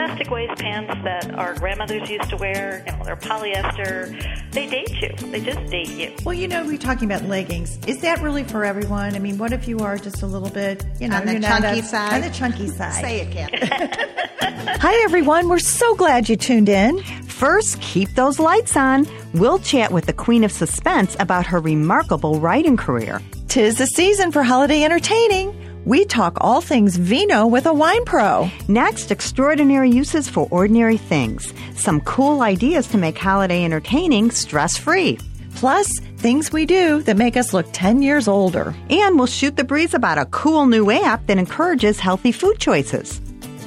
plastic waist pants that our grandmothers used to wear. They're polyester. They date you. They just date you. Well, we're talking about leggings. Is that really for everyone? I mean, what if you are just a little bit, on the chunky side? On the chunky side. Say it, Kathy. Hi, everyone. We're so glad you tuned in. First, keep those lights on. We'll chat with the Queen of Suspense about her remarkable writing career. 'Tis the season for holiday entertaining. We talk all things vino with a wine pro. Next, extraordinary uses for ordinary things. Some cool ideas to make holiday entertaining stress-free. Plus, things we do that make us look 10 years older. And we'll shoot the breeze about a cool new app that encourages healthy food choices.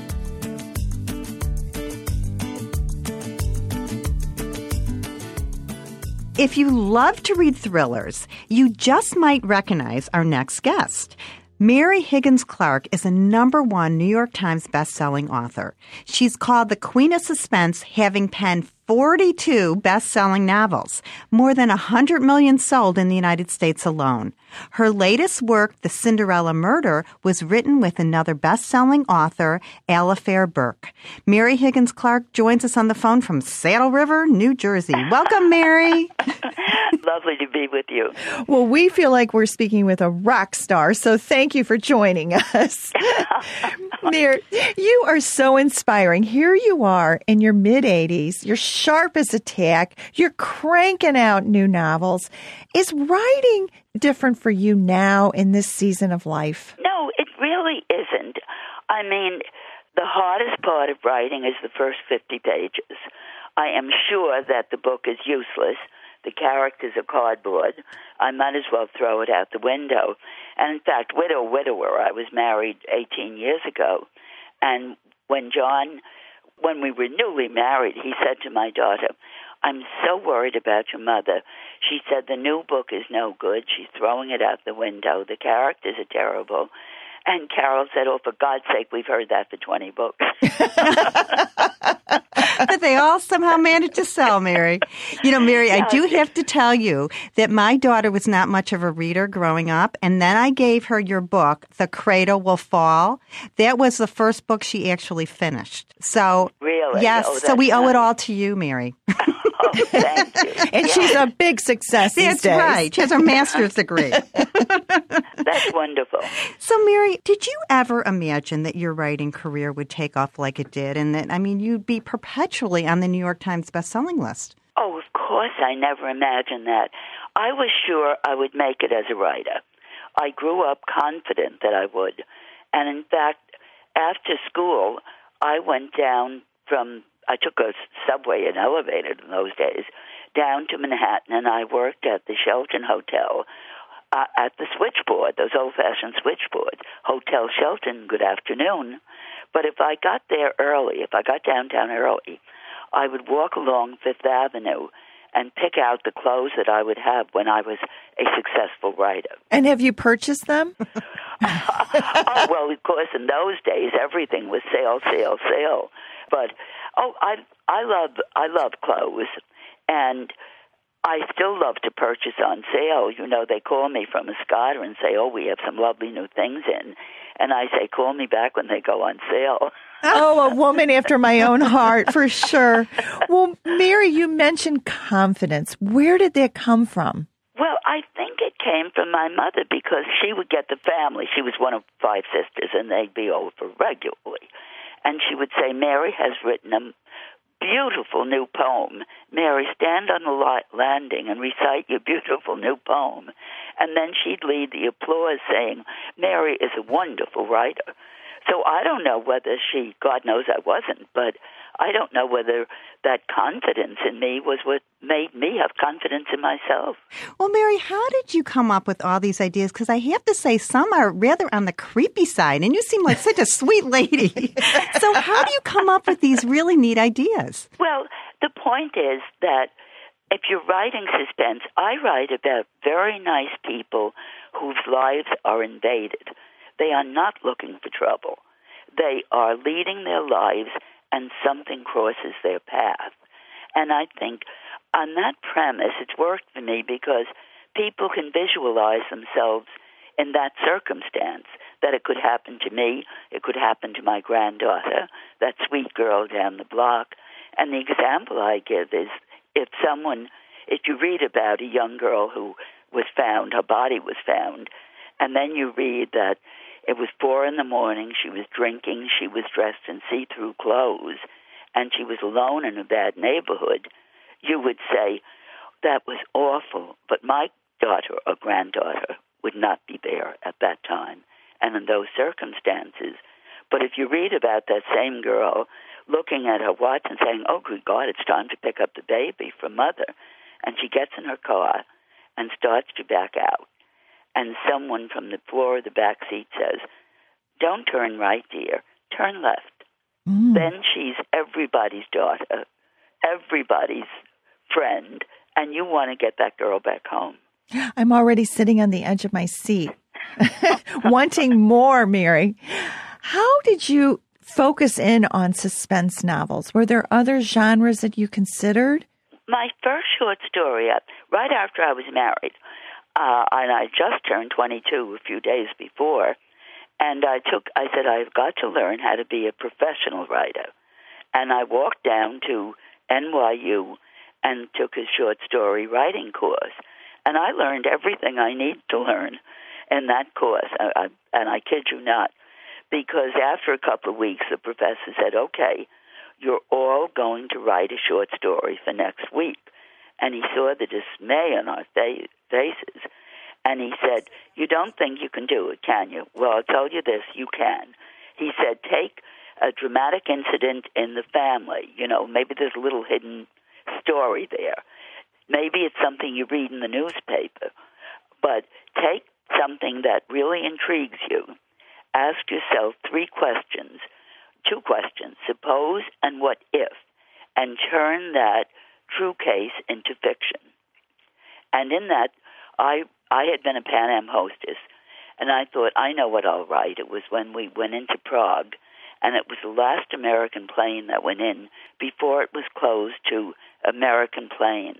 If you love to read thrillers, you just might recognize our next guest. Mary Higgins Clark is a #1 New York Times bestselling author. She's called the Queen of Suspense, having penned 42 best-selling novels, more than 100 million sold in the United States alone. Her latest work, The Cinderella Murder, was written with another best-selling author, Alifair Burke. Mary Higgins Clark joins us on the phone from Saddle River, New Jersey. Welcome, Mary. Lovely to be with you. Well, we feel like we're speaking with a rock star, so thank you for joining us. Mary, you are so inspiring. Here you are in your mid-80s. You're sharp as a tack. You're cranking out new novels. Is writing different for you now in this season of life? No, it really isn't. I mean, the hardest part of writing is the first 50 pages. I am sure that the book is useless. The characters are cardboard. I might as well throw it out the window. And in fact, widower, I was married 18 years ago. And when we were newly married, he said to my daughter, "I'm so worried about your mother." She said, "The new book is no good. She's throwing it out the window. The characters are terrible." And Carol said, "Oh, for God's sake, we've heard that for 20 books." But they all somehow managed to sell, Mary. Mary, I do have to tell you that my daughter was not much of a reader growing up, and then I gave her your book, The Cradle Will Fall. That was the first book she actually finished. So, really? Yes, so we owe it all to you, Mary. Oh, thank you. And she's a big success these days. That's right. She has her master's degree. That's wonderful. So, Mary, did you ever imagine that your writing career would take off like it did and that, you'd be perpetually on the New York Times bestselling list? Oh, of course, I never imagined that. I was sure I would make it as a writer. I grew up confident that I would. And in fact, after school, I took a subway and elevator in those days down to Manhattan, and I worked at the Shelton Hotel at the switchboard, those old-fashioned switchboards. Hotel Shelton, good afternoon. But if I got there early, if I got downtown early, I would walk along Fifth Avenue and pick out the clothes that I would have when I was a successful writer. And have you purchased them? Oh, well, of course, in those days, everything was sale, sale, sale. But, I love clothes, and I still love to purchase on sale. They call me from Escada and say, "Oh, we have some lovely new things in." And I say, "Call me back when they go on sale." Oh, a woman after my own heart, for sure. Well, Mary, you mentioned confidence. Where did that come from? Well, I think it came from my mother because she would get the family. She was one of 5 sisters, and they'd be over regularly. And she would say, "Mary has written a beautiful new poem. Mary, stand on the landing and recite your beautiful new poem." And then she'd lead the applause saying, "Mary is a wonderful writer." So I don't know whether God knows I wasn't, but I don't know whether that confidence in me was what made me have confidence in myself. Well, Mary, how did you come up with all these ideas? Because I have to say some are rather on the creepy side, and you seem like such a sweet lady. So how do you come up with these really neat ideas? Well, the point is that if you're writing suspense, I write about very nice people whose lives are invaded. They are not looking for trouble. They are leading their lives and something crosses their path. And I think on that premise, it's worked for me because people can visualize themselves in that circumstance. that it could happen to me, it could happen to my granddaughter, that sweet girl down the block. And the example I give is if you read about a young girl who was found, her body was found, and then you read that it was 4 a.m, she was drinking, she was dressed in see-through clothes, and she was alone in a bad neighborhood, you would say, that was awful, but my daughter or granddaughter would not be there at that time and in those circumstances. But if you read about that same girl looking at her watch and saying, oh, good God, it's time to pick up the baby from mother, and she gets in her car and starts to back out, and someone from the floor of the back seat says, don't turn right, dear, turn left. Then she's everybody's daughter, everybody's friend, and you want to get that girl back home. I'm already sitting on the edge of my seat, wanting more, Mary. How did you focus in on suspense novels? Were there other genres that you considered? My first short story, right after I was married, and I just turned 22 a few days before, and I said, I've got to learn how to be a professional writer. And I walked down to NYU and took a short story writing course. And I learned everything I need to learn in that course. And I kid you not, because after a couple of weeks, the professor said, okay, you're all going to write a short story for next week. And he saw the dismay on our faces. And he said, you don't think you can do it, can you? Well, I'll tell you this, you can. He said, take a dramatic incident in the family. Maybe there's a little hidden story there. Maybe it's something you read in the newspaper. But take something that really intrigues you. Ask yourself 2 questions, suppose and what if, and turn that true case into fiction. And in that, I had been a Pan Am hostess, and I thought, I know what I'll write. It was when we went into Prague, and it was the last American plane that went in before it was closed to American planes.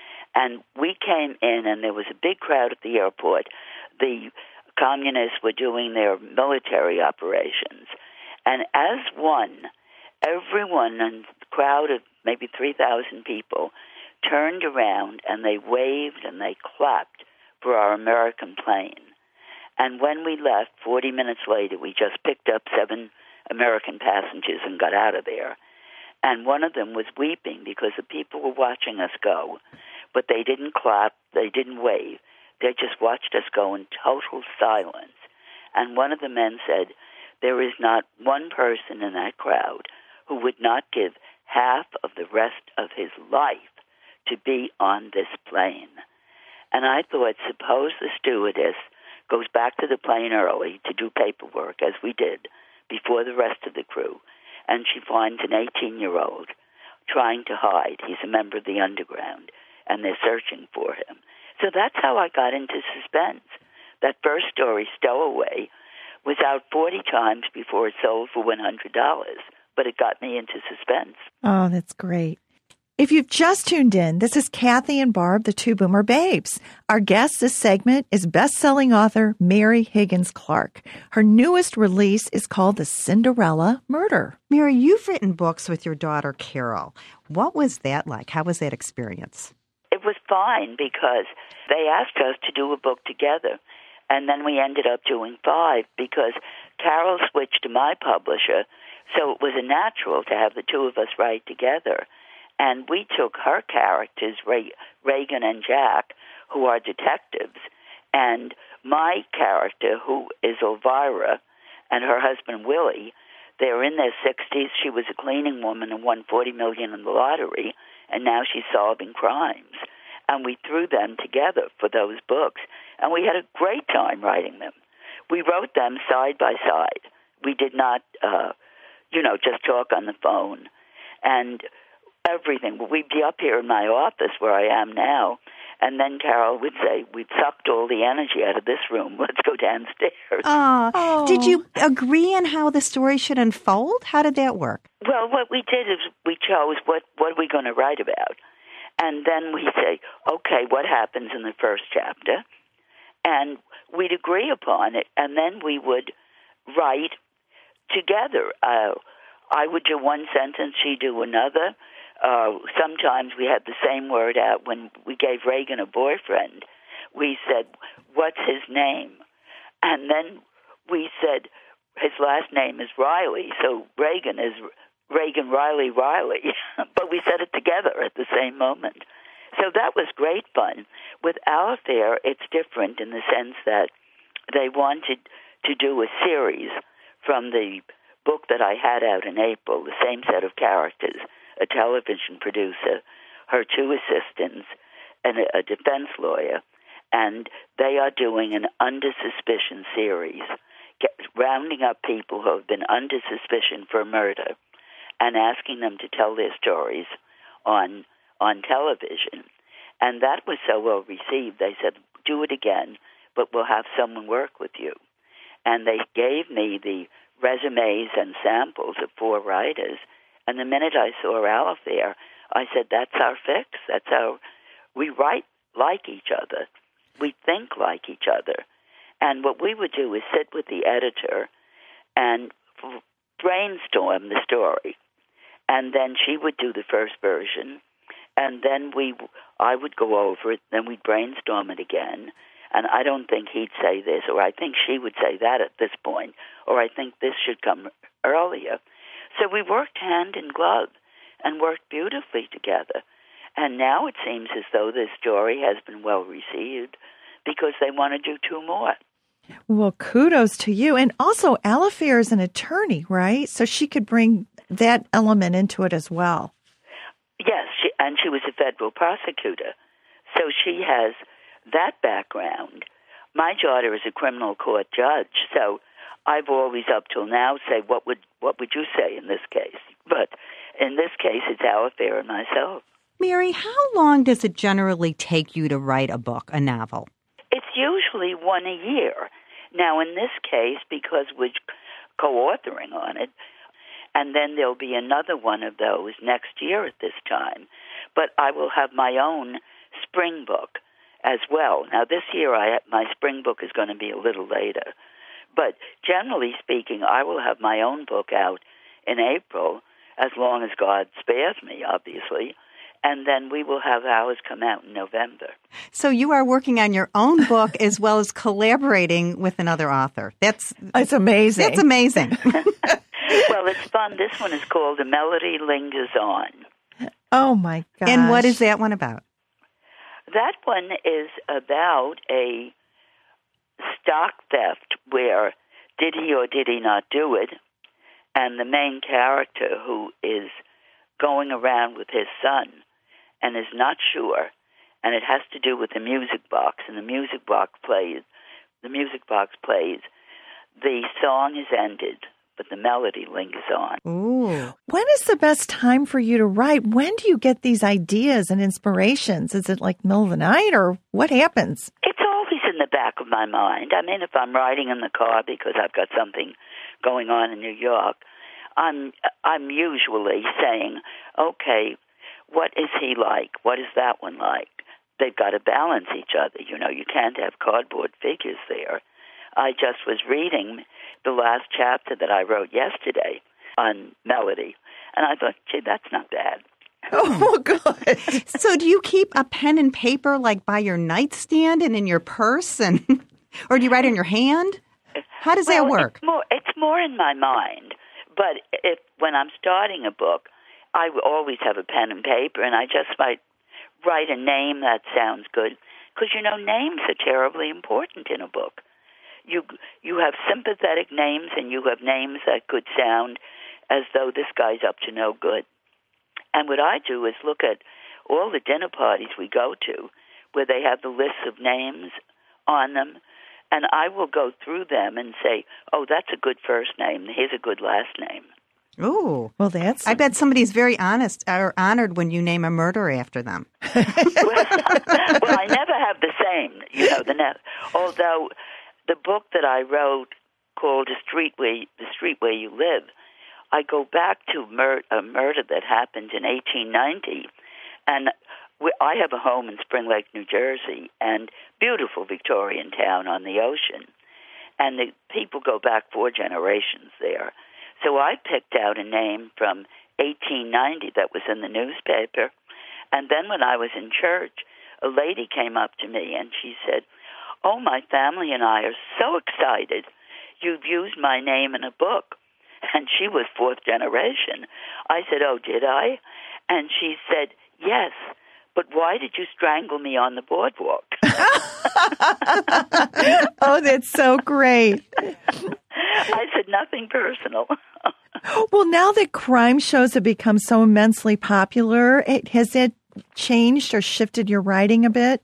And we came in, and there was a big crowd at the airport. The communists were doing their military operations. And as one, everyone in the crowd of maybe 3,000 people turned around, and they waved and they clapped for our American plane. And when we left, 40 minutes later, we just picked up 7 American passengers and got out of there. And one of them was weeping because the people were watching us go, but they didn't clap, they didn't wave. They just watched us go in total silence. And one of the men said, there is not one person in that crowd who would not give half of the rest of his life to be on this plane. And I thought, suppose the stewardess goes back to the plane early to do paperwork, as we did, before the rest of the crew, and she finds an 18-year-old trying to hide. He's a member of the underground, and they're searching for him. So that's how I got into suspense. That first story, Stowaway, was out 40 times before it sold for $100, but it got me into suspense. Oh, that's great. If you've just tuned in, this is Kathy and Barb, the Two Boomer Babes. Our guest this segment is best-selling author Mary Higgins Clark. Her newest release is called The Cinderella Murder. Mary, you've written books with your daughter, Carol. What was that like? How was that experience? It was fine because they asked us to do a book together, and then we ended up doing 5 because Carol switched to my publisher, so it was a natural to have the two of us write together. And we took her characters, Reagan and Jack, who are detectives, and my character, who is Elvira, and her husband, Willie. They're in their 60s. She was a cleaning woman and won $40 million in the lottery, and now she's solving crimes. And we threw them together for those books, and we had a great time writing them. We wrote them side by side. We did not, just talk on the phone. And everything. We'd be up here in my office where I am now, and then Carol would say, we've sucked all the energy out of this room. Let's go downstairs. Oh. Did you agree on how the story should unfold? How did that work? Well, what we did is we chose what are we going to write about. And then we say, okay, what happens in the first chapter? and we'd agree upon it, and then we would write together. I would do one sentence, she'd do another. Sometimes we had the same word out. When we gave Reagan a boyfriend, we said, "What's his name?" And then we said, his last name is Riley, so Reagan is Reagan Riley Riley. But we said it together at the same moment. So that was great fun. With Our Affair, it's different in the sense that they wanted to do a series from the book that I had out in April, the same set of characters, a television producer, her two assistants, and a defense lawyer, and they are doing an Under Suspicion series, rounding up people who have been under suspicion for murder and asking them to tell their stories on television. And that was so well received, they said, do it again, but we'll have someone work with you. And they gave me the resumes and samples of 4 writers, and the minute I saw Our Affair, I said, that's our fix. That's how we write like each other. We think like each other. And what we would do is sit with the editor and brainstorm the story. And then she would do the first version, and then I would go over it, then we'd brainstorm it again. And I don't think he'd say this, or I think she would say that at this point, or I think this should come earlier. So we worked hand in glove and worked beautifully together. And now it seems as though this story has been well received because they want to do 2 more. Well, kudos to you. And also, Our Affair is an attorney, right? So she could bring that element into it as well. Yes, and she was a federal prosecutor. So she has that background. My daughter is a criminal court judge, so I've always up till now said, what would you say in this case? But in this case, it's Our Affair and myself. Mary, how long does it generally take you to write a book, a novel? It's usually 1 a year. Now, in this case, because we're co-authoring on it, and then there'll be another one of those next year at this time. But I will have my own spring book as well. Now, this year, my spring book is going to be a little later. But generally speaking, I will have my own book out in April, as long as God spares me, obviously. And then we will have ours come out in November. So you are working on your own book as well as collaborating with another author. That's amazing. That's amazing. Well, it's fun. This one is called The Melody Lingers On. Oh, my gosh. And what is that one about? That one is about a stock theft where did he or did he not do it? And the main character who is going around with his son and is not sure, and it has to do with the music box, and the music box plays, the song is ended, but the melody lingers on. Ooh. When is the best time for you to write? When do you get these ideas and inspirations? Is it like middle of the night, or what happens? It's always in the back of my mind. I mean, if I'm riding in the car because I've got something going on in New York, I'm usually saying, okay, what is he like? What is that one like? They've got to balance each other. You know, you can't have cardboard figures there. I just was reading the last chapter that I wrote yesterday on melody, and I thought, gee, that's not bad. Oh, good. So do you keep a pen and paper like by your nightstand and in your purse, and or do you write in your hand? How does that work? It's more in my mind. But when I'm starting a book, I always have a pen and paper, and I just might write a name that sounds good. Because, you know, names are terribly important in a book. You have sympathetic names, and you have names that could sound as though this guy's up to no good. And what I do is look at all the dinner parties we go to where they have the lists of names on them, and I will go through them and say, oh, that's a good first name. Here's a good last name. Ooh. Well, I bet somebody's very honest or honored when you name a murder after them. Well, I never have the same, although the book that I wrote called The Street Where You Live, I go back to a murder that happened in 1890, and I have a home in Spring Lake, New Jersey, and beautiful Victorian town on the ocean. And the people go back 4 generations there. So I picked out a name from 1890 that was in the newspaper. And then when I was in church, a lady came up to me and she said, "Oh, my family and I are so excited. You've used my name in a book." And she was 4th generation. I said, "Oh, did I?" And she said, "Yes, but why did you strangle me on the boardwalk?" Oh, that's so great. I said, "Nothing personal." Well, now that crime shows have become so immensely popular, has it changed or shifted your writing a bit?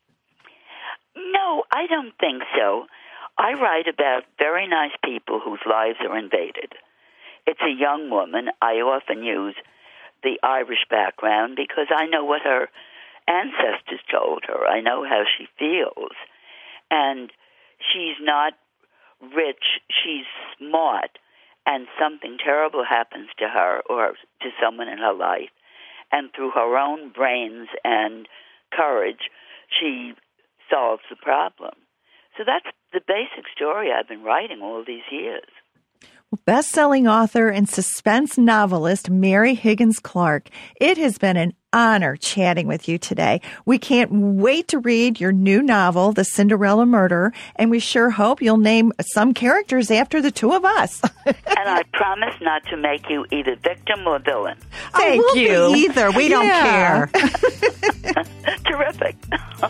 No, I don't think so. I write about very nice people whose lives are invaded. It's a young woman. I often use the Irish background because I know what her ancestors told her. I know how she feels. And she's not rich. She's smart. And something terrible happens to her or to someone in her life. And through her own brains and courage, she solves the problem. So that's the basic story I've been writing all these years. Best-selling author and suspense novelist Mary Higgins Clark, it has been an honor chatting with you today. We can't wait to read your new novel, The Cinderella Murder, and we sure hope you'll name some characters after the two of us. And I promise not to make you either victim or villain. Thank we'll you. Be either. We don't care. Terrific.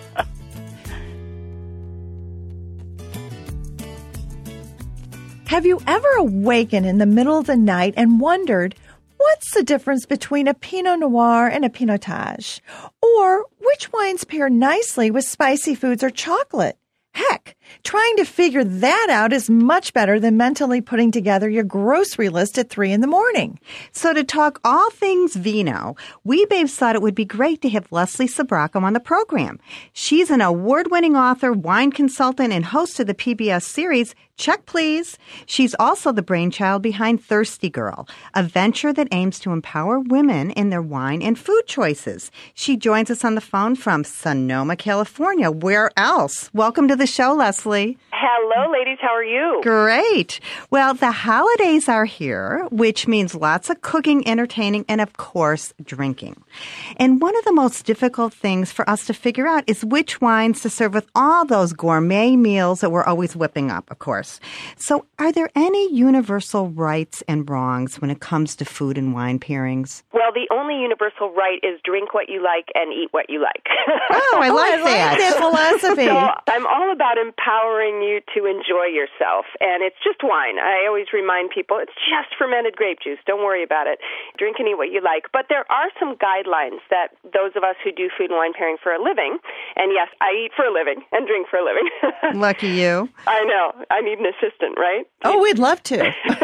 Have you ever awakened in the middle of the night and wondered, what's the difference between a Pinot Noir and a Pinotage? Or which wines pair nicely with spicy foods or chocolate? Heck, trying to figure that out is much better than mentally putting together your grocery list at 3 a.m. So to talk all things vino, we babes thought it would be great to have Leslie Sbrocco on the program. She's an award-winning author, wine consultant, and host of the PBS series Check Please. She's also the brainchild behind Thirsty Girl, a venture that aims to empower women in their wine and food choices. She joins us on the phone from Sonoma, California. Where else? Welcome to the show, Leslie. Hello, ladies. How are you? Great. Well, the holidays are here, which means lots of cooking, entertaining, and, of course, drinking. And one of the most difficult things for us to figure out is which wines to serve with all those gourmet meals that we're always whipping up, of course. So are there any universal rights and wrongs when it comes to food and wine pairings? Well, the only universal right is drink what you like and eat what you like. Oh, I like that. that philosophy. So I'm all about empowering you to enjoy yourself, and it's just wine. I always remind people it's just fermented grape juice. Don't worry about it. Drink and eat what you like. But there are some guidelines that those of us who do food and wine pairing for a living, and yes, I eat for a living and drink for a living. Lucky you. I know. I need an assistant, right? Oh, we'd love to.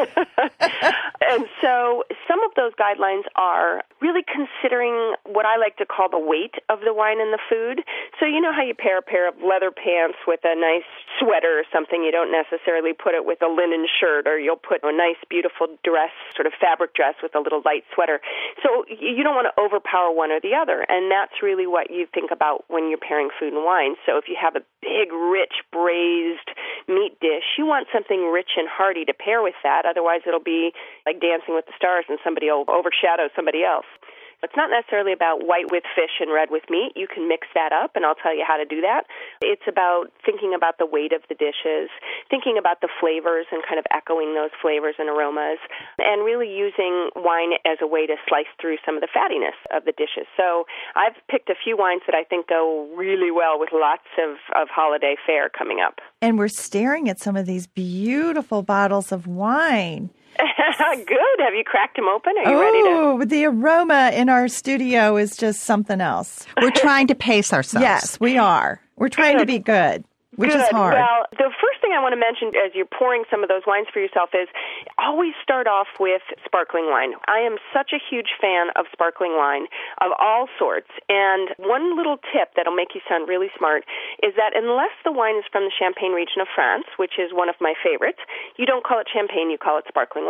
And so some of those guidelines are really considering what I like to call the weight of the wine and the food. So you know how you pair a pair of leather pants with a nice sweater or something. You don't necessarily put it with a linen shirt, or you'll put a nice, beautiful dress, sort of fabric dress with a little light sweater. So you don't want to overpower one or the other. And that's really what you think about when you're pairing food and wine. So if you have a big, rich, braised meat dish, you want something rich and hearty to pair with that. Otherwise, it'll be like Dancing with the Stars and somebody will overshadow somebody else. It's not necessarily about white with fish and red with meat. You can mix that up, and I'll tell you how to do that. It's about thinking about the weight of the dishes, thinking about the flavors and kind of echoing those flavors and aromas, and really using wine as a way to slice through some of the fattiness of the dishes. So I've picked a few wines that I think go really well with lots of holiday fare coming up. And we're staring at some of these beautiful bottles of wine. Good. Have you cracked them open? Are you ready to? Oh, the aroma in our studio is just something else. We're trying to pace ourselves. Yes, we are. We're trying to be good, which is hard. Well, the first thing I want to mention as you're pouring some of those wines for yourself is always start off with sparkling wine. I am such a huge fan of sparkling wine of all sorts. And one little tip that'll make you sound really smart is that unless the wine is from the Champagne region of France, which is one of my favorites, you don't call it champagne, you call it sparkling wine.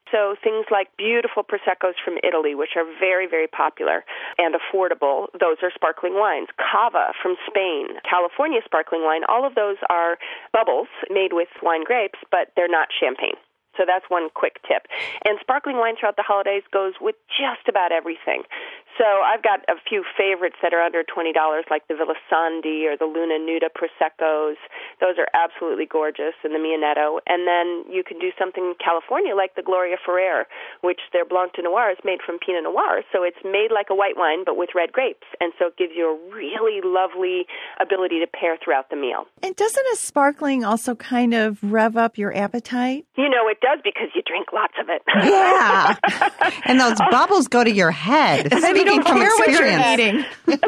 So things like beautiful Proseccos from Italy, which are very, very popular and affordable, those are sparkling wines. Cava from Spain, California sparkling wine, all of those are bubbles made with wine grapes, but they're not champagne. So that's one quick tip. And sparkling wine throughout the holidays goes with just about everything. So I've got a few favorites that are under $20, like the Villasandi or the Luna Nuda Proseccos. Those are absolutely gorgeous, and the Mianetto. And then you can do something in California like the Gloria Ferrer, which their Blanc de Noir is made from Pinot Noir. So it's made like a white wine, but with red grapes. And so it gives you a really lovely ability to pair throughout the meal. And doesn't a sparkling also kind of rev up your appetite? You know, it does because you drink lots of it. Yeah. And those bubbles go to your head. Speaking from experience.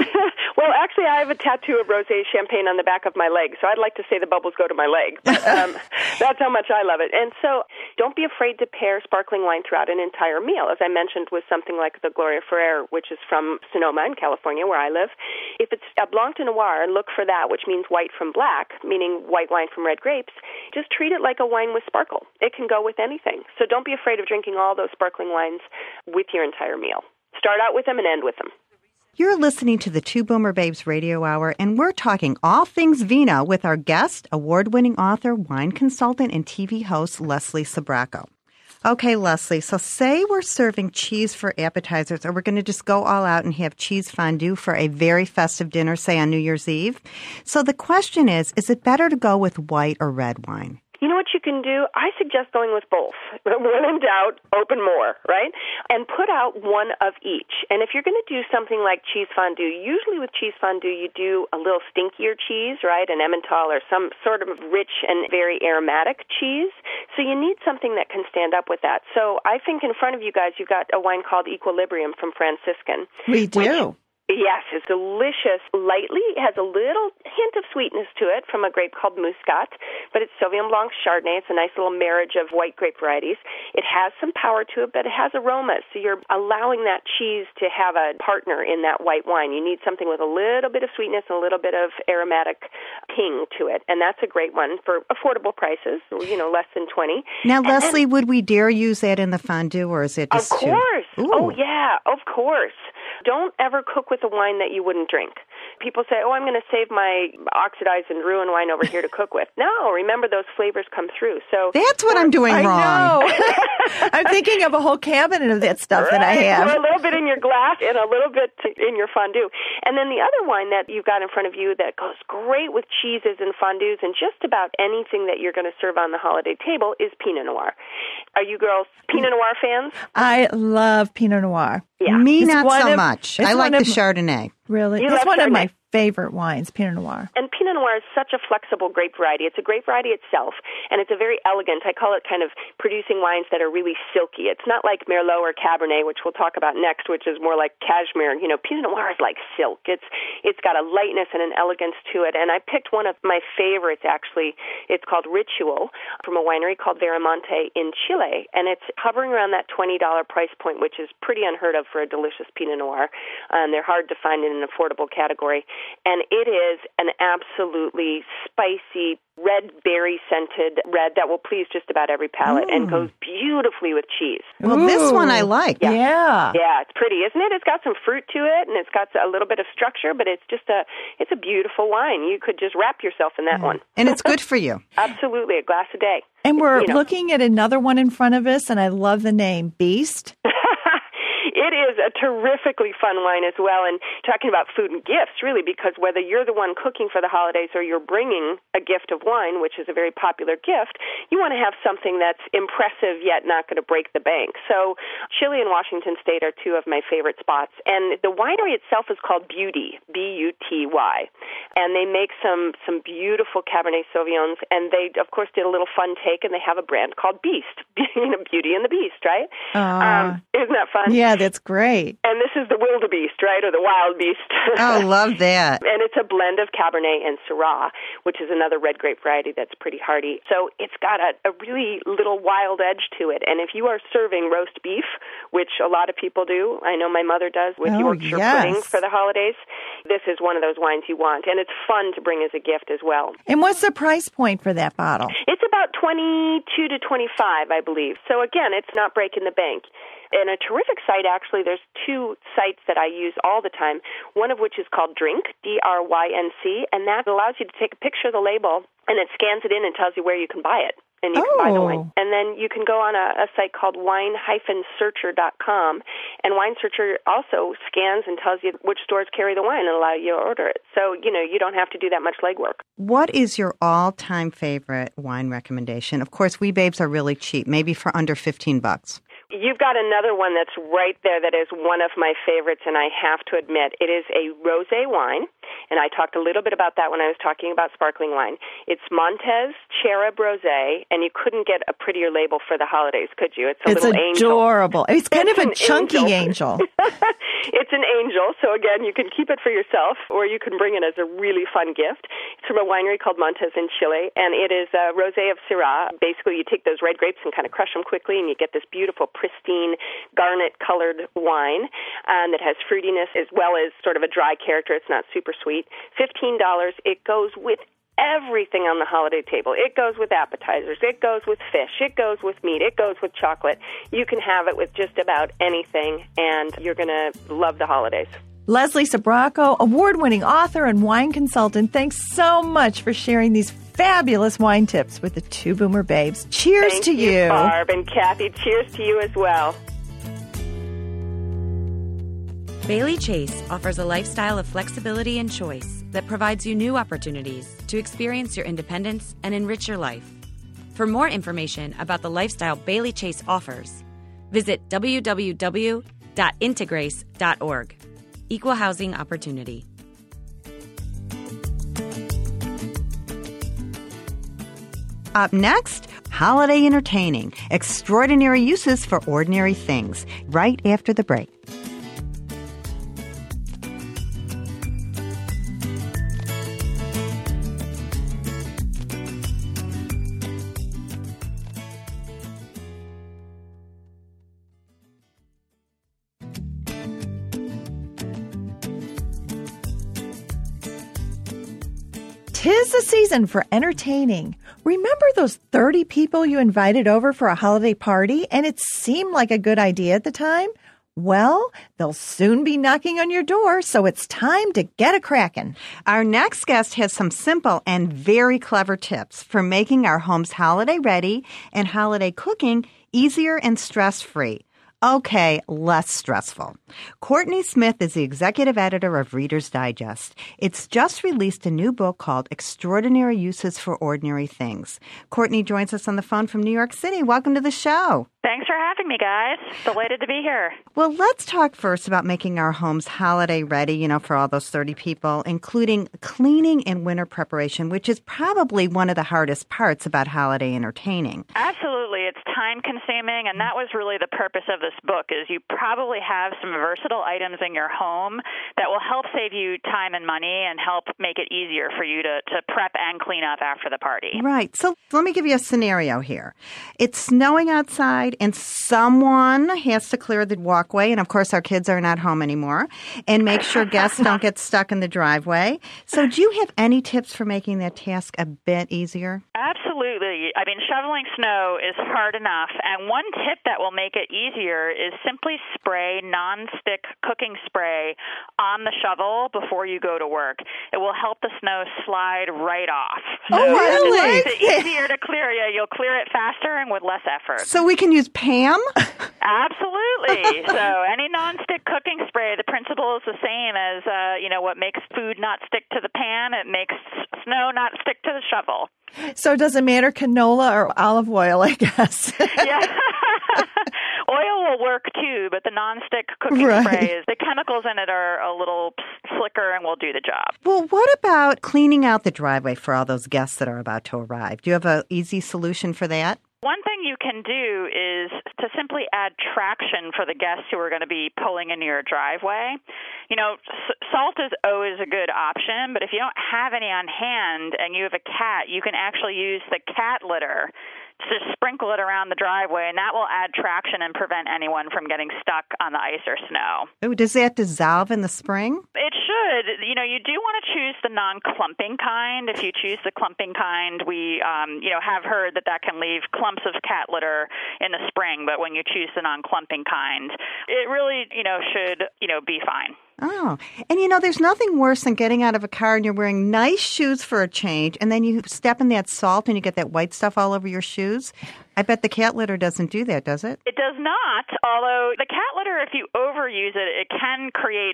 Well, actually, I have a tattoo of rosé champagne on the back of my leg, so I'd like to say the bubbles go to my leg. But, that's how much I love it. And so don't be afraid to pair sparkling wine throughout an entire meal. As I mentioned, with something like the Gloria Ferrer, which is from Sonoma in California, where I live. If it's a Blanc de Noir, look for that, which means white from black, meaning white wine from red grapes. Just treat it like a wine with sparkle. It can go with anything. So don't be afraid of drinking all those sparkling wines with your entire meal. Start out with them and end with them. You're listening to the Two Boomer Babes Radio Hour, and we're talking all things vino with our guest, award-winning author, wine consultant, and TV host, Leslie Sbrocco. Okay, Leslie, so say we're serving cheese for appetizers, or we're going to just go all out and have cheese fondue for a very festive dinner, say on New Year's Eve. So the question is it better to go with white or red wine? You know what you can do? I suggest going with both. When in doubt, open more, right? And put out one of each. And if you're going to do something like cheese fondue, usually with cheese fondue you do a little stinkier cheese, right? An Emmental or some sort of rich and very aromatic cheese. So you need something that can stand up with that. So I think in front of you guys you've got a wine called Equilibrium from Franciscan. We do. Yes, it's delicious. Lightly, it has a little hint of sweetness to it from a grape called Muscat, but it's Sauvignon Blanc Chardonnay. It's a nice little marriage of white grape varieties. It has some power to it, but it has aromas, so you're allowing that cheese to have a partner in that white wine. You need something with a little bit of sweetness and a little bit of aromatic ping to it, and that's a great one for affordable prices, less than $20. Now, Leslie, would we dare use that in the fondue, or is it just Of course. Oh, yeah, of course. Don't ever cook with a wine that you wouldn't drink. People say, I'm going to save my oxidized and ruined wine over here to cook with. No, remember those flavors come through. So that's what I'm doing wrong. I know. I'm thinking of a whole cabinet of that stuff that I have. Or a little bit in your glass and a little bit in your fondue. And then the other wine that you've got in front of you that goes great with cheeses and fondues and just about anything that you're going to serve on the holiday table is Pinot Noir. Are you girls Pinot Noir fans? I love Pinot Noir. Yeah. Me, not so much. I like the Chardonnay. Really? It's one of my favorite wines, Pinot Noir. And Pinot Noir is such a flexible grape variety. It's a grape variety itself, and it's a very elegant, I call it kind of producing wines that are really silky. It's not like Merlot or Cabernet, which we'll talk about next, which is more like cashmere. Pinot Noir is like silk. It's got a lightness and an elegance to it, and I picked one of my favorites, actually. It's called Ritual from a winery called Veramonte in Chile, and it's hovering around that $20 price point, which is pretty unheard of for a delicious Pinot Noir. They're hard to find in an affordable category. And it is an absolutely spicy, red berry-scented red that will please just about every palate and goes beautifully with cheese. Well, this one I like. Yeah. Yeah, it's pretty, isn't it? It's got some fruit to it, and it's got a little bit of structure, but it's a beautiful wine. You could just wrap yourself in that one. And it's good for you. Absolutely, a glass a day. And we're looking at another one in front of us, and I love the name, Beast. It is a terrifically fun wine as well, and talking about food and gifts, really, because whether you're the one cooking for the holidays or you're bringing a gift of wine, which is a very popular gift, you want to have something that's impressive yet not going to break the bank. So Chile and Washington State are two of my favorite spots, and the winery itself is called Beauty, B-U-T-Y, and they make some beautiful Cabernet Sauvignons, and they, of course, did a little fun take, and they have a brand called Beast, Beauty and the Beast, right? Isn't that fun? Yeah, that's great. And this is the wildebeest, right, or the wild beast. Oh, love that. And it's a blend of Cabernet and Syrah, which is another red grape variety that's pretty hearty. So it's got a really little wild edge to it. And if you are serving roast beef, which a lot of people do, I know my mother does with Yorkshire pudding for the holidays, this is one of those wines you want. And it's fun to bring as a gift as well. And what's the price point for that bottle? It's about about 22 to 25, I believe. So again, it's not breaking the bank. And a terrific site, actually, there's two sites that I use all the time, one of which is called Drync, D-R-Y-N-C, and that allows you to take a picture of the label, and it scans it in and tells you where you can buy it. And you can buy the wine. And then you can go on a site called wine-searcher.com, and Wine Searcher also scans and tells you which stores carry the wine and allow you to order it. So, you don't have to do that much legwork. What is your all-time favorite wine recommendation? Of course, we babes are really cheap, maybe for under $15. You've got another one that's right there that is one of my favorites, and I have to admit, it is a rosé wine, and I talked a little bit about that when I was talking about sparkling wine. It's Montez Cherub Rosé, and you couldn't get a prettier label for the holidays, could you? It's a little angel. Adorable. It's kind of a chunky angel. It's an angel, so again, you can keep it for yourself, or you can bring it as a really fun gift. It's from a winery called Montez in Chile, and it is a rosé of Syrah. Basically, you take those red grapes and kind of crush them quickly, and you get this beautiful, pristine, garnet-colored wine that has fruitiness as well as sort of a dry character. It's not super sweet. $15. It goes with everything on the holiday table. It goes with appetizers. It goes with fish. It goes with meat. It goes with chocolate. You can have it with just about anything, and you're going to love the holidays. Leslie Sbrocco, award-winning author and wine consultant, thanks so much for sharing these fabulous wine tips with the Two Boomer Babes. Cheers Thank to you. Barb and Kathy. Cheers to you as well. Bailey Chase offers a lifestyle of flexibility and choice that provides you new opportunities to experience your independence and enrich your life. For more information about the lifestyle Bailey Chase offers, visit www.integrace.org. Equal housing opportunity. Up next, holiday entertaining, extraordinary uses for ordinary things, right after the break. Tis the season for entertaining. Remember those 30 people you invited over for a holiday party and it seemed like a good idea at the time? Well, they'll soon be knocking on your door, so it's time to get a crackin'. Our next guest has some simple and very clever tips for making our homes holiday ready and holiday cooking easier and stress-free. Okay, less stressful. Courtney Smith is the executive editor of Reader's Digest. It's just released a new book called Extraordinary Uses for Ordinary Things. Courtney joins us on the phone from New York City. Welcome to the show. Thanks for having me, guys. Delighted to be here. Well, let's talk first about making our homes holiday ready, for all those 30 people, including cleaning and winter preparation, which is probably one of the hardest parts about holiday entertaining. Absolutely. It's time-consuming, and that was really the purpose of this book, is you probably have some versatile items in your home that will help save you time and money and help make it easier for you to prep and clean up after the party. Right. So let me give you a scenario here. It's snowing outside, and someone has to clear the walkway. And, of course, our kids are not home anymore. And make sure guests don't get stuck in the driveway. So do you have any tips for making that task a bit easier? Absolutely. I mean, shoveling snow is hard enough. And one tip that will make it easier is simply spray non-stick cooking spray on the shovel before you go to work. It will help the snow slide right off. So really? It makes it easier to clear. You'll clear it faster and with less effort. So we can use Pam? Absolutely. So any non-stick cooking spray, the principle is the same as, what makes food not stick to the pan. It makes snow not stick to the shovel. So does it matter canola or olive oil, I guess? Yeah. Oil will work too, but the non-stick cooking spray, the chemicals in it are a little slicker and will do the job. Well, what about cleaning out the driveway for all those guests that are about to arrive? Do you have an easy solution for that? One thing you can do is to simply add traction for the guests who are going to be pulling into your driveway. Salt is always a good option, but if you don't have any on hand and you have a cat, you can actually use the cat litter to sprinkle it around the driveway, and that will add traction and prevent anyone from getting stuck on the ice or snow. Oh, does that dissolve in the spring? It should. should. You do want to choose the non-clumping kind. If you choose the clumping kind, we, have heard that can leave clumps of cat litter in the spring. But when you choose the non-clumping kind, it really, should, be fine. Oh, and there's nothing worse than getting out of a car and you're wearing nice shoes for a change, and then you step in that salt and you get that white stuff all over your shoes. I bet the cat litter doesn't do that, does it? It does not, although the cat litter, if you overuse it, it can create,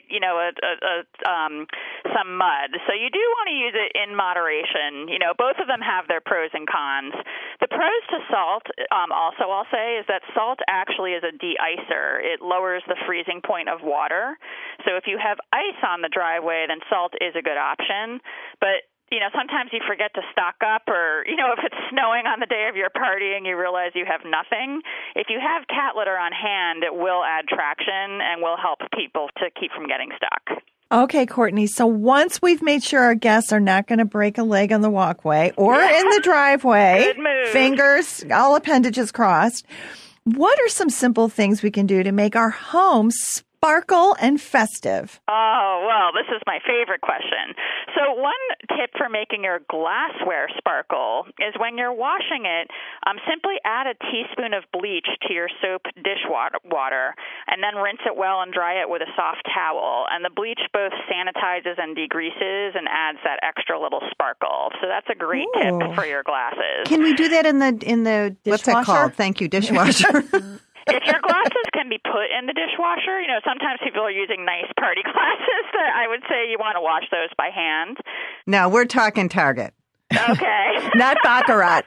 some mud. So you do want to use it in moderation. Both of them have their pros and cons. The pros to salt, also I'll say, is that salt actually is a de-icer. It lowers the freezing point of water. So if you have ice on the driveway, then salt is a good option. But sometimes you forget to stock up, or, if it's snowing on the day of your party and you realize you have nothing, if you have cat litter on hand, it will add traction and will help people to keep from getting stuck. Okay, Courtney. So once we've made sure our guests are not going to break a leg on the walkway or in the driveway, good move. Fingers, all appendages crossed, what are some simple things we can do to make our home sparkle and festive? Oh, well, this is my favorite question. So one tip for making your glassware sparkle is when you're washing it, simply add a teaspoon of bleach to your soap dishwater and then rinse it well and dry it with a soft towel. And the bleach both sanitizes and degreases and adds that extra little sparkle. So that's a great tip for your glasses. Can we do that in the what's that called? Thank you, dishwasher. If your glasses can be put in the dishwasher, sometimes people are using nice party glasses that I would say you want to wash those by hand. No, we're talking Target. Okay. Not Baccarat.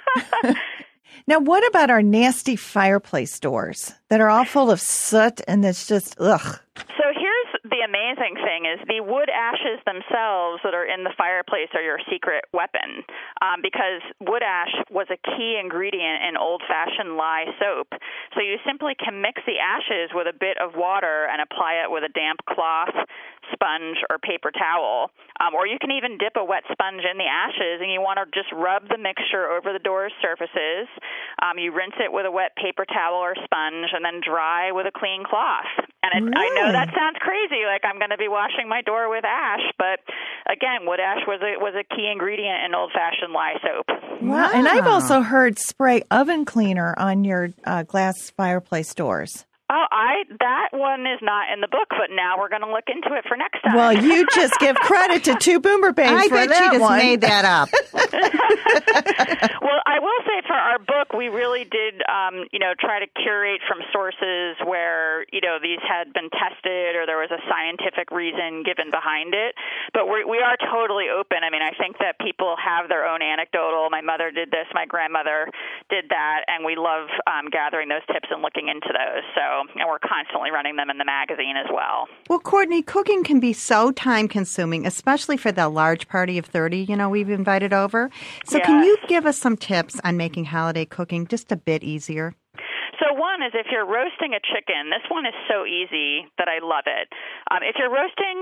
Now, what about our nasty fireplace doors that are all full of soot and it's just, ugh? So here's the amazing thing is the wood ashes themselves that are in the fireplace are your secret weapon, because wood ash was a key ingredient in old-fashioned lye soap. So you simply can mix the ashes with a bit of water and apply it with a damp cloth, sponge, or paper towel. Or you can even dip a wet sponge in the ashes, and you want to just rub the mixture over the door's surfaces. You rinse it with a wet paper towel or sponge, and then dry with a clean cloth. And I know that sounds crazy, like I'm going to be washing my door with ash, but again, wood ash was a key ingredient in old-fashioned lye soap. Wow. And I've also heard spray oven cleaner on your glass fireplace doors. Oh, that one is not in the book, but now we're going to look into it for next time. Well, you just give credit to two Boomer Babes for that one. I bet you just made that up. Well, I will say for our book, we really did, try to curate from sources where, these had been tested or there was a scientific reason given behind it. But we are totally open. I mean, I think that people have their own anecdotal. My mother did this, my grandmother did that, and we love gathering those tips and looking into those. And we're constantly running them in the magazine as well. Well, Courtney, cooking can be so time-consuming, especially for the large party of 30, we've invited over. So Can you give us some tips on making holiday cooking just a bit easier? So one is if you're roasting a chicken, this one is so easy that I love it. If you're roasting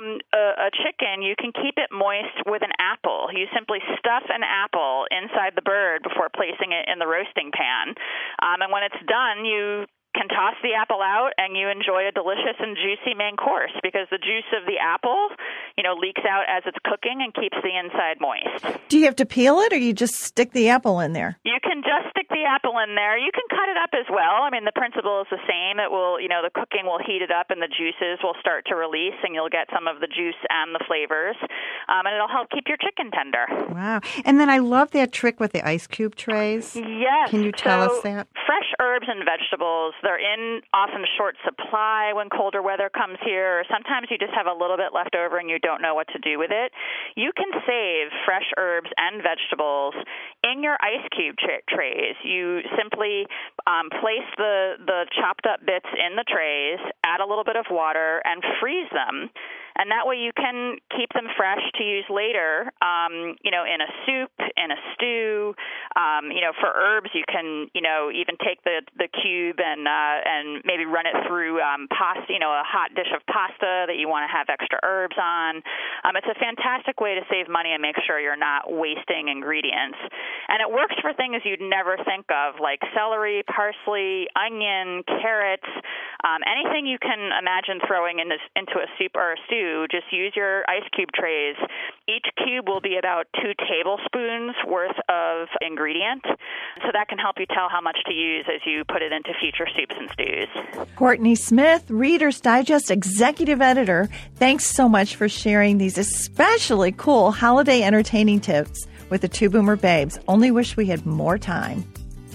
a chicken, you can keep it moist with an apple. You simply stuff an apple inside the bird before placing it in the roasting pan. And when it's done, you can toss the apple out and you enjoy a delicious and juicy main course because the juice of the apple, leaks out as it's cooking and keeps the inside moist. Do you have to peel it or you just stick the apple in there? You can just stick the apple in there. You can cut it up as well. I mean, the principle is the same. It will, the cooking will heat it up and the juices will start to release and you'll get some of the juice and the flavors. And it'll help keep your chicken tender. Wow. And then I love that trick with the ice cube trays. Yes. Can you tell us that? Fresh herbs and vegetables, they're in often short supply when colder weather comes here, or sometimes you just have a little bit left over and you don't know what to do with it. You can save fresh herbs and vegetables in your ice cube trays. You simply place the chopped up bits in the trays, add a little bit of water, and freeze them. And that way you can keep them fresh to use later, in a soup, in a stew. For herbs, you can, even take the cube and maybe run it through pasta, a hot dish of pasta that you want to have extra herbs on. It's a fantastic way to save money and make sure you're not wasting ingredients. And it works for things you'd never think of, like celery, parsley, onion, carrots. Anything you can imagine throwing into a soup or a stew, just use your ice cube trays. Each cube will be about 2 tablespoons worth of ingredient, so that can help you tell how much to use as you put it into future soups and stews. Courtney Smith, Reader's Digest Executive Editor, thanks so much for sharing these especially cool holiday entertaining tips with the Two Boomer Babes. Only wish we had more time.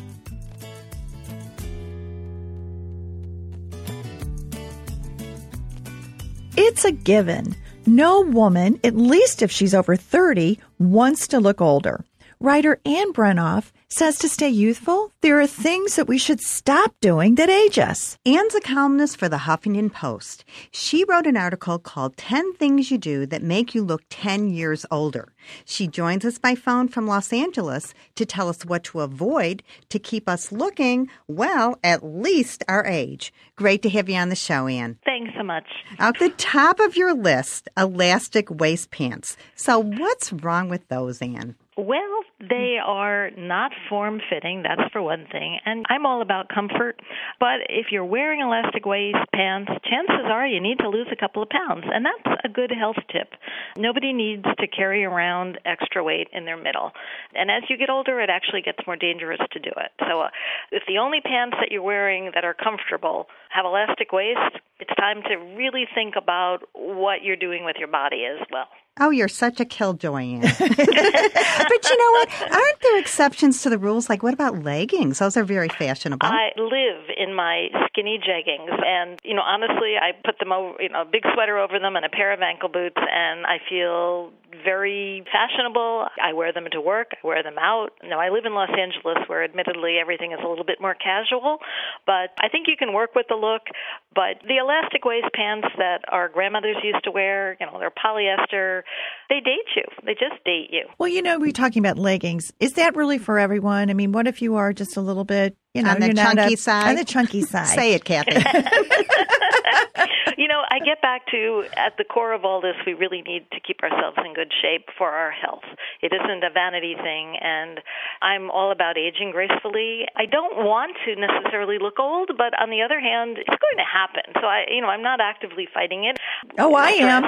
It's a given. No woman, at least if she's over 30, wants to look older. Writer Anne Brenoff says to stay youthful, there are things that we should stop doing that age us. Anne's a columnist for the Huffington Post. She wrote an article called 10 Things You Do That Make You Look 10 Years Older. She joins us by phone from Los Angeles to tell us what to avoid to keep us looking, well, at least our age. Great to have you on the show, Anne. Thanks so much. At the top of your list, elastic waist pants. So what's wrong with those, Anne? Well, they are not form-fitting, that's for one thing, and I'm all about comfort, but if you're wearing elastic waist pants, chances are you need to lose a couple of pounds, and that's a good health tip. Nobody needs to carry around extra weight in their middle, and as you get older, it actually gets more dangerous to do it. So if the only pants that you're wearing that are comfortable have elastic waist, it's time to really think about what you're doing with your body as well. Oh, you're such a killjoy, Anne. But you know what? Aren't there exceptions to the rules? Like, what about leggings? Those are very fashionable. I live in my skinny jeggings, and, honestly, I put them over, a big sweater over them and a pair of ankle boots, and I feel very fashionable. I wear them to work. I wear them out. Now, I live in Los Angeles, where admittedly everything is a little bit more casual, but I think you can work with the look. But the elastic waist pants that our grandmothers used to wear, they're polyester. They date you. They just date you. Well, we're talking about leggings. Is that really for everyone? I mean, what if you are just a little bit, on the chunky side? On the chunky side. Say it, Kathy. I get back to, at the core of all this, we really need to keep ourselves in good shape for our health. It isn't a vanity thing, and I'm all about aging gracefully. I don't want to necessarily look old, but on the other hand, it's going to happen. So I'm not actively fighting it. Oh, I am.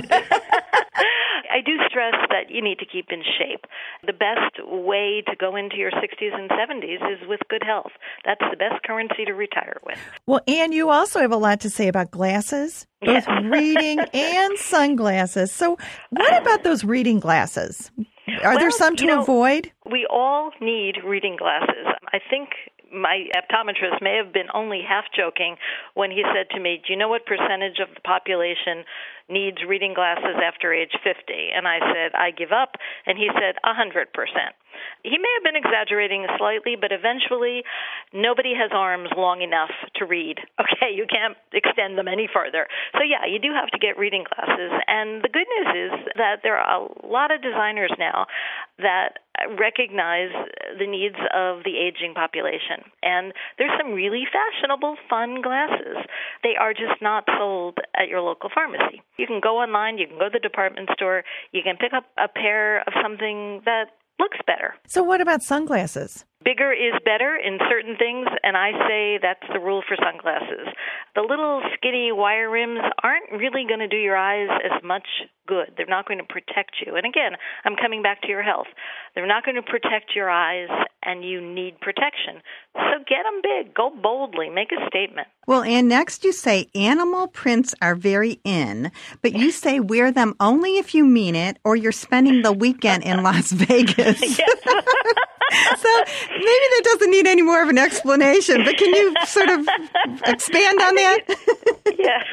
I do stress that you need to keep in shape. The best way to go into your 60s and 70s is with good health. That's the best currency to retire with. Well, Anne, you also have a lot to say about glasses, both reading and sunglasses. So what about those reading glasses? Are there some to avoid? We all need reading glasses. I think my optometrist may have been only half joking when he said to me, do you know what percentage of the population needs reading glasses after age 50? And I said, I give up. And he said, 100%. He may have been exaggerating slightly, but eventually nobody has arms long enough to read. Okay, you can't extend them any further. So yeah, you do have to get reading glasses. And the good news is that there are a lot of designers now that recognize the needs of the aging population. And there's some really fashionable, fun glasses. They are just not sold at your local pharmacy. You can go online, you can go to the department store, you can pick up a pair of something that looks better. So what about sunglasses? Bigger is better in certain things, and I say that's the rule for sunglasses. The little skinny wire rims aren't really going to do your eyes as much good. They're not going to protect you. And again, I'm coming back to your health. They're not going to protect your eyes, and you need protection. So get them big. Go boldly. Make a statement. Well, and next you say animal prints are very in, but you say wear them only if you mean it or you're spending the weekend in Las Vegas. Yes. So maybe that doesn't need any more of an explanation, but can you sort of expand on that? Yeah.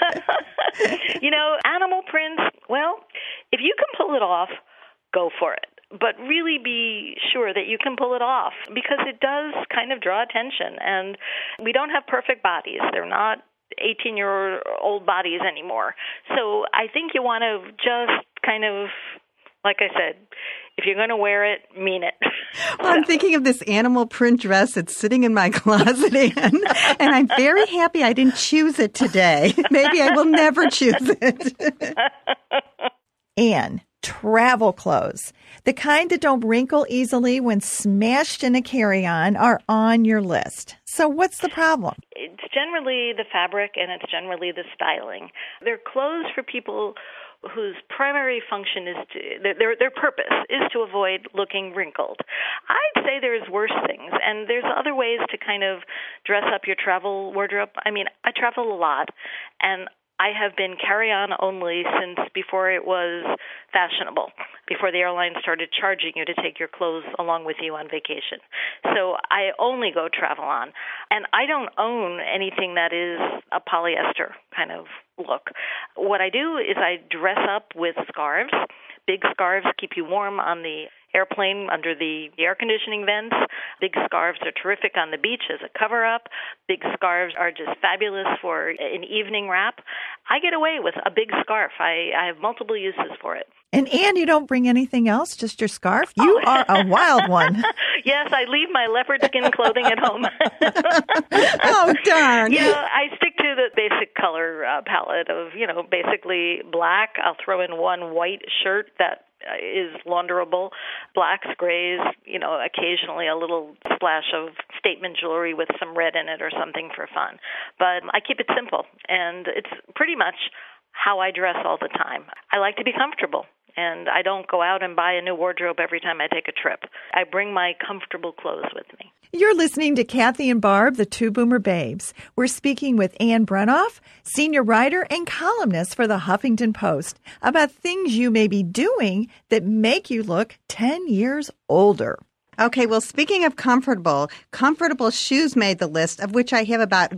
Animal prints, well, if you can pull it off, go for it. But really be sure that you can pull it off because it does kind of draw attention. And we don't have perfect bodies. They're not 18-year-old bodies anymore. So I think you want to just kind of, like I said, if you're going to wear it, mean it. Well, I'm thinking of this animal print dress that's sitting in my closet, Anne, and I'm very happy I didn't choose it today. Maybe I will never choose it. Anne, travel clothes, the kind that don't wrinkle easily when smashed in a carry-on, are on your list. So what's the problem? It's generally the fabric and it's generally the styling. They're clothes for people whose primary function is their purpose is to avoid looking wrinkled. I'd say there's worse things, and there's other ways to kind of dress up your travel wardrobe. I mean, I travel a lot, and I have been carry-on only since before it was fashionable, before the airline started charging you to take your clothes along with you on vacation. So I only go travel on. And I don't own anything that is a polyester kind of look. What I do is I dress up with scarves. Big scarves keep you warm on the airplane under the air conditioning vents. Big scarves are terrific on the beach as a cover-up. Big scarves are just fabulous for an evening wrap. I get away with a big scarf. I have multiple uses for it. And Anne, you don't bring anything else, just your scarf? You are a wild one. Yes, I leave my leopard skin clothing at home. Oh, darn. You know, I stick to the basic color palette of, basically black. I'll throw in one white shirt that is launderable, blacks, grays, occasionally a little splash of statement jewelry with some red in it or something for fun. But I keep it simple, and it's pretty much how I dress all the time. I like to be comfortable, and I don't go out and buy a new wardrobe every time I take a trip. I bring my comfortable clothes with me. You're listening to Kathy and Barb, the Two Boomer Babes. We're speaking with Anne Brenoff, senior writer and columnist for the Huffington Post, about things you may be doing that make you look 10 years older. Okay, well, speaking of comfortable shoes made the list, of which I have about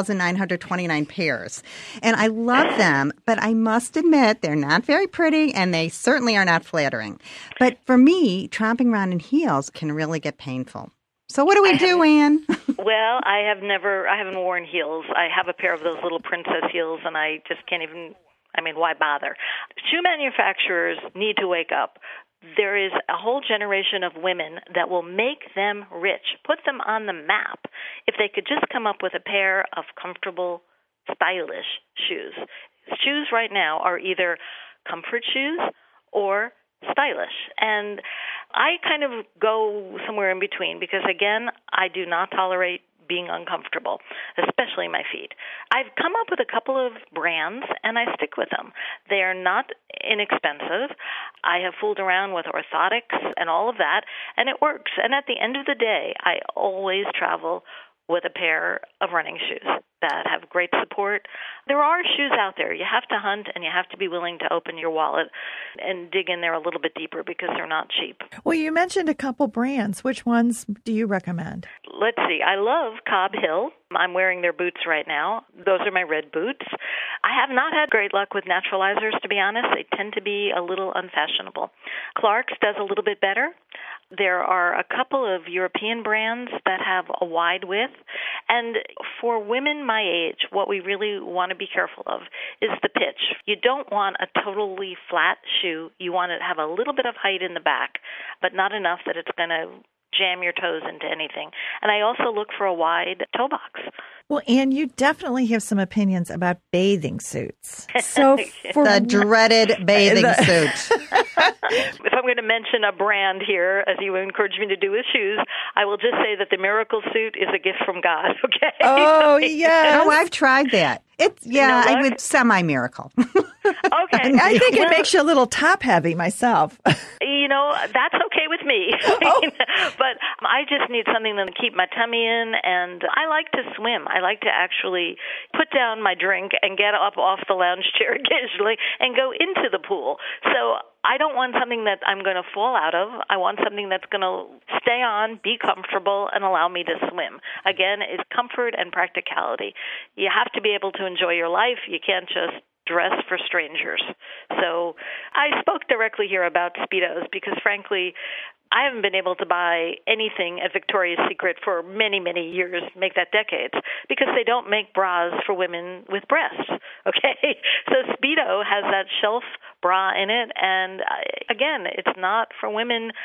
1,929 pairs. And I love them, but I must admit they're not very pretty, and they certainly are not flattering. But for me, tromping around in heels can really get painful. So what do we do, Anne? Well, I haven't worn heels. I have a pair of those little princess heels, and I just can't even, why bother? Shoe manufacturers need to wake up. There is a whole generation of women that will make them rich, put them on the map, if they could just come up with a pair of comfortable, stylish shoes. Shoes right now are either comfort shoes or stylish. And I kind of go somewhere in between because, again, I do not tolerate being uncomfortable, especially my feet. I've come up with a couple of brands, and I stick with them. They are not inexpensive. I have fooled around with orthotics and all of that, and it works. And at the end of the day, I always travel with a pair of running shoes that have great support. There are shoes out there. You have to hunt, and you have to be willing to open your wallet and dig in there a little bit deeper because they're not cheap. Well, you mentioned a couple brands. Which ones do you recommend? Let's see. I love Cobb Hill. I'm wearing their boots right now. Those are my red boots. I have not had great luck with naturalizers, to be honest. They tend to be a little unfashionable. Clark's does a little bit better. There are a couple of European brands that have a wide width. And for women my age, what we really want to be careful of is the pitch. You don't want a totally flat shoe. You want it to have a little bit of height in the back, but not enough that it's going to jam your toes into anything. And I also look for a wide toe box. Well, Anne, you definitely have some opinions about bathing suits. So for the dreaded bathing suit. If I'm going to mention a brand here, as you encourage me to do with shoes, I will just say that the Miracle Suit is a gift from God, okay? Oh, yes. Oh, I've tried that. I would semi-miracle. Okay. I think it makes you a little top-heavy myself. That's okay with me. Oh. But I just need something to keep my tummy in, and I like to swim. I like to actually put down my drink and get up off the lounge chair occasionally and go into the pool. So I don't want something that I'm going to fall out of. I want something that's going to stay on, be comfortable, and allow me to swim. Again, it's comfort and practicality. You have to be able to enjoy your life. You can't just dress for strangers. So I spoke directly here about Speedos because, frankly, I haven't been able to buy anything at Victoria's Secret for many, many years, make that decades, because they don't make bras for women with breasts, okay? So Speedo has that shelf bra in it, and again, it's not for women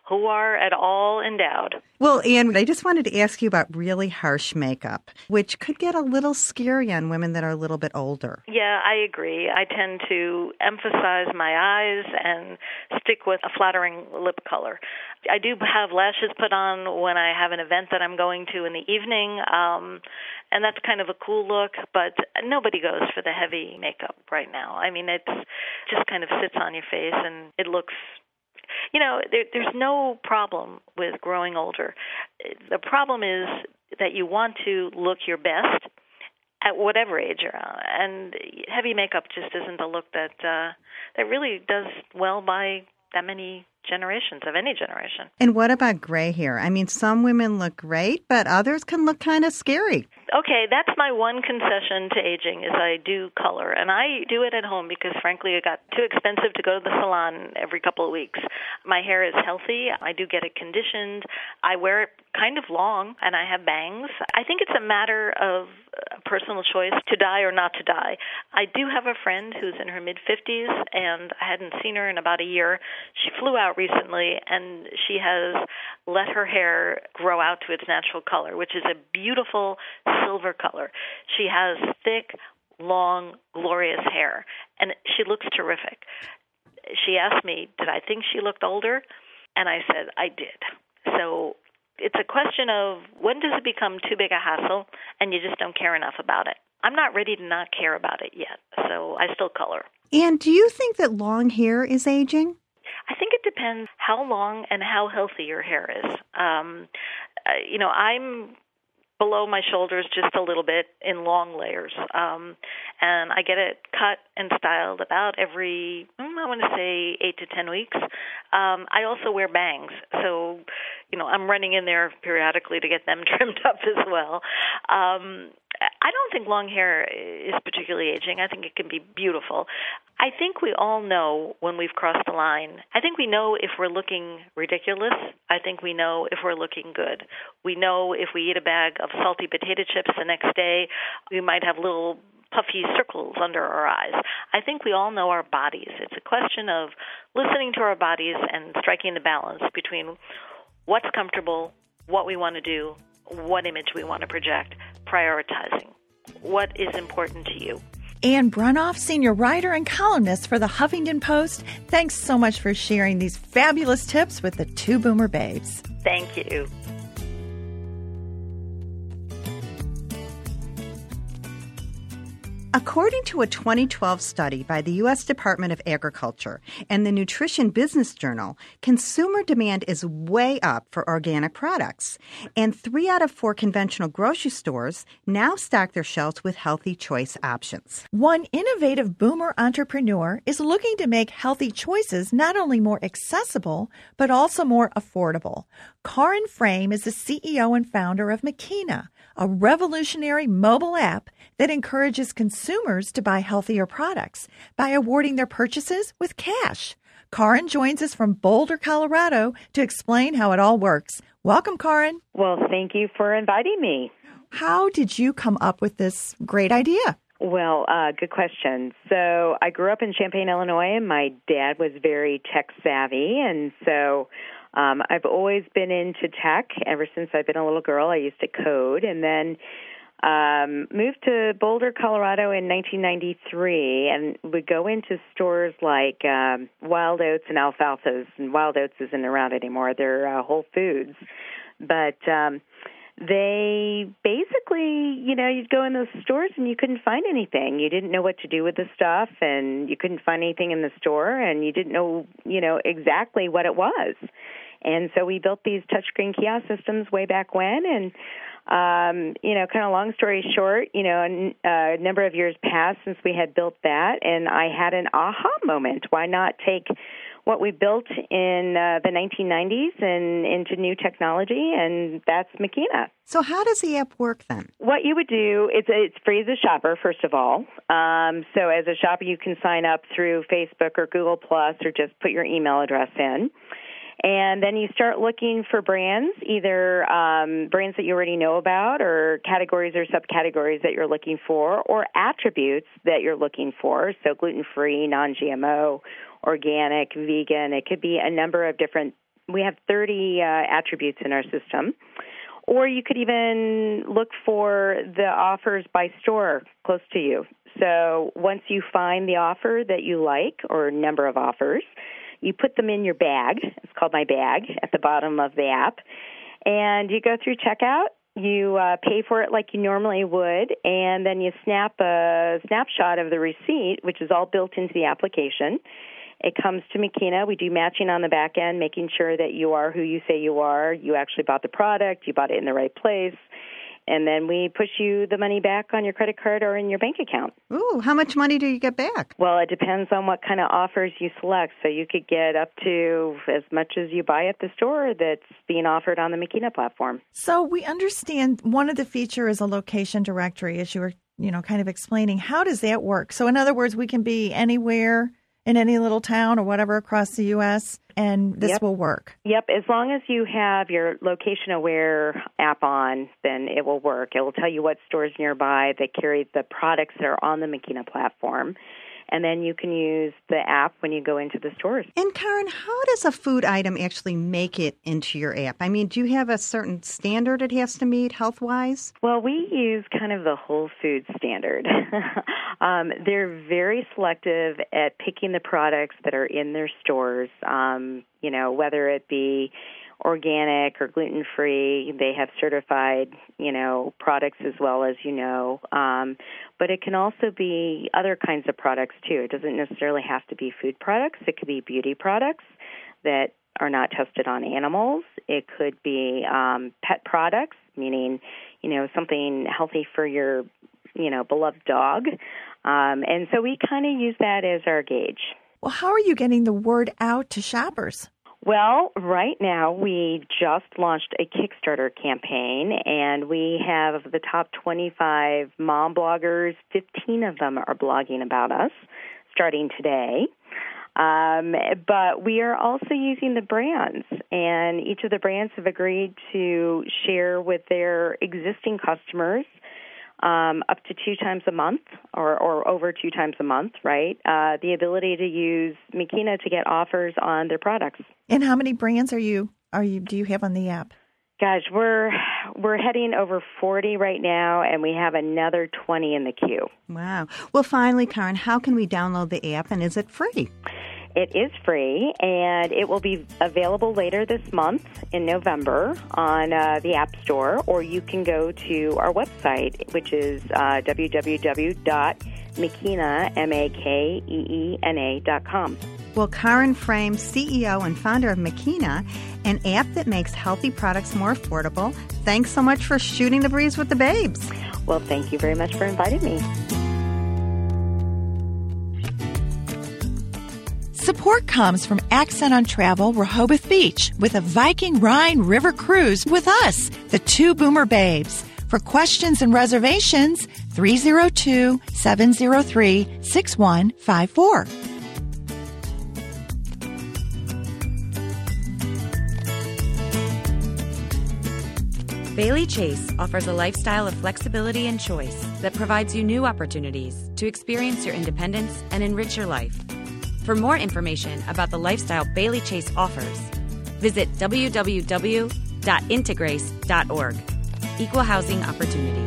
who are at all endowed. Well, Anne, I just wanted to ask you about really harsh makeup, which could get a little scary on women that are a little bit older. Yeah, I agree. I tend to emphasize my eyes and stick with a flattering lip color. I do have lashes put on when I have an event that I'm going to in the evening, and that's kind of a cool look, but nobody goes for the heavy makeup right now. I mean, it just kind of sits on your face, and it looks... there's no problem with growing older. The problem is that you want to look your best at whatever age you're on, and heavy makeup just isn't a look that really does well by that many generations of any generation. And what about gray hair? I mean, some women look great, but others can look kind of scary. Okay, that's my one concession to aging is I do color, and I do it at home because, frankly, it got too expensive to go to the salon every couple of weeks. My hair is healthy. I do get it conditioned. I wear it kind of long, and I have bangs. I think it's a matter of personal choice to dye or not to dye. I do have a friend who's in her mid-50s, and I hadn't seen her in about a year. She flew out recently, and she has let her hair grow out to its natural color, which is a beautiful silver color. She has thick, long, glorious hair, and she looks terrific. She asked me, did I think she looked older? And I said, I did. So it's a question of when does it become too big a hassle and you just don't care enough about it. I'm not ready to not care about it yet, so I still color. And do you think that long hair is aging? I think it depends how long and how healthy your hair is. I'm below my shoulders just a little bit in long layers, and I get it cut and styled about every, I want to say 8 to 10 weeks. I also wear bangs, so I'm running in there periodically to get them trimmed up as well. I don't think long hair is particularly aging. I think it can be beautiful. I think we all know when we've crossed the line. I think we know if we're looking ridiculous. I think we know if we're looking good. We know if we eat a bag of salty potato chips the next day, we might have little puffy circles under our eyes. I think we all know our bodies. It's a question of listening to our bodies and striking the balance between what's comfortable, what we want to do, what image we want to project, prioritizing what is important to you. Anne Brunoff, senior writer and columnist for the Huffington Post, thanks so much for sharing these fabulous tips with the two Boomer Babes. Thank you. According to a 2012 study by the U.S. Department of Agriculture and the Nutrition Business Journal, consumer demand is way up for organic products. And 3 out of 4 conventional grocery stores now stock their shelves with healthy choice options. One innovative Boomer entrepreneur is looking to make healthy choices not only more accessible, but also more affordable. Karin Frame is the CEO and founder of Makina, a revolutionary mobile app that encourages consumers to buy healthier products by awarding their purchases with cash. Karin joins us from Boulder, Colorado to explain how it all works. Welcome, Karin. Well, thank you for inviting me. How did you come up with this great idea? Well, good question. So I grew up in Champaign, Illinois, and my dad was very tech savvy, and so I've always been into tech ever since I've been a little girl. I used to code, and then moved to Boulder, Colorado in 1993, and would go into stores like Wild Oats and Alfalfa's, and Wild Oats isn't around anymore. They're Whole Foods. But they basically, you'd go in those stores and you couldn't find anything. You didn't know what to do with the stuff, and you couldn't find anything in the store, and you didn't know, exactly what it was. And so we built these touchscreen kiosk systems way back when, and kind of long story short, a number of years passed since we had built that, and I had an aha moment. Why not take what we built in the 1990s and into new technology, and that's Makina. So how does the app work then? What you would do, it's free as a shopper, first of all. So as a shopper, you can sign up through Facebook or Google Plus or just put your email address in. And then you start looking for brands, either brands that you already know about or categories or subcategories that you're looking for or attributes that you're looking for, so gluten-free, non-GMO, organic, vegan. It could be a number of different We have 30 attributes in our system. Or you could even look for the offers by store close to you. So once you find the offer that you like, or number of offers, you put them in your bag. It's called My Bag at the bottom of the app. And you go through checkout. You pay for it like you normally would, and then you snap a snapshot of the receipt, which is all built into the application. It comes to Makina. We do matching on the back end, making sure that you are who you say you are. You actually bought the product. You bought it in the right place. And then we push you the money back on your credit card or in your bank account. Ooh, how much money do you get back? Well, it depends on what kind of offers you select. So you could get up to as much as you buy at the store that's being offered on the Makina platform. So we understand one of the features is a location directory, as you were, kind of explaining. How does that work? So in other words, we can be anywhere in any little town or whatever across the U.S., and this will work. Yep. As long as you have your location-aware app on, then it will work. It will tell you what stores nearby that carry the products that are on the Makina platform. And then you can use the app when you go into the stores. And Karen, how does a food item actually make it into your app? I mean, do you have a certain standard it has to meet health-wise? Well, we use kind of the Whole Foods standard. They're very selective at picking the products that are in their stores, whether it be organic or gluten-free. They have certified, products as well as but it can also be other kinds of products too. It doesn't necessarily have to be food products. It could be beauty products that are not tested on animals. It could be pet products, meaning, something healthy for your, beloved dog. And so we kind of use that as our gauge. Well, how are you getting the word out to shoppers? Well, right now we just launched a Kickstarter campaign, and we have the top 25 mom bloggers. 15 of them are blogging about us starting today. But we are also using the brands, and each of the brands have agreed to share with their existing customers up to 2 times a month or over 2 times a month, right? The ability to use Makina to get offers on their products. And how many brands do you have on the app? Gosh, we're heading over 40 right now, and we have another 20 in the queue. Wow. Well, finally, Karen, how can we download the app, and is it free? It is free, and it will be available later this month in November on the App Store, or you can go to our website, which is www.Makena.com. Well, Karen Frame, CEO and founder of Makina, an app that makes healthy products more affordable. Thanks so much for shooting the breeze with the babes. Well, thank you very much for inviting me. Support comes from Accent on Travel Rehoboth Beach with a Viking Rhine River cruise with us, the Two Boomer Babes. For questions and reservations, 302-703-6154. Bailey Chase offers a lifestyle of flexibility and choice that provides you new opportunities to experience your independence and enrich your life. For more information about the lifestyle Bailey Chase offers, visit www.integrace.org. Equal housing opportunity.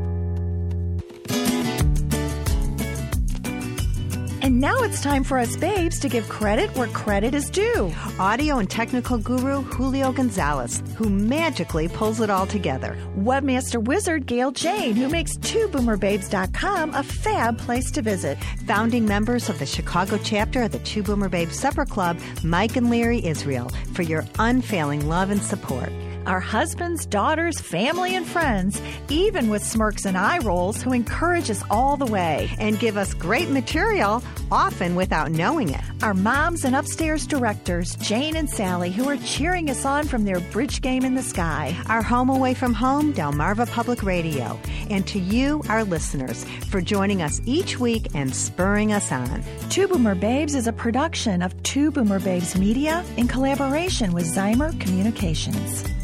And now it's time for us babes to give credit where credit is due. Audio and technical guru Julio Gonzalez, who magically pulls it all together. Webmaster wizard Gail Jane, who makes twoboomerbabes.com a fab place to visit. Founding members of the Chicago chapter of the Two Boomer Babes Supper Club, Mike and Larry Israel, for your unfailing love and support. Our husbands, daughters, family, and friends, even with smirks and eye rolls, who encourage us all the way. And give us great material, often without knowing it. Our moms and upstairs directors, Jane and Sally, who are cheering us on from their bridge game in the sky. Our home away from home, Delmarva Public Radio. And to you, our listeners, for joining us each week and spurring us on. Two Boomer Babes is a production of Two Boomer Babes Media in collaboration with Zymer Communications.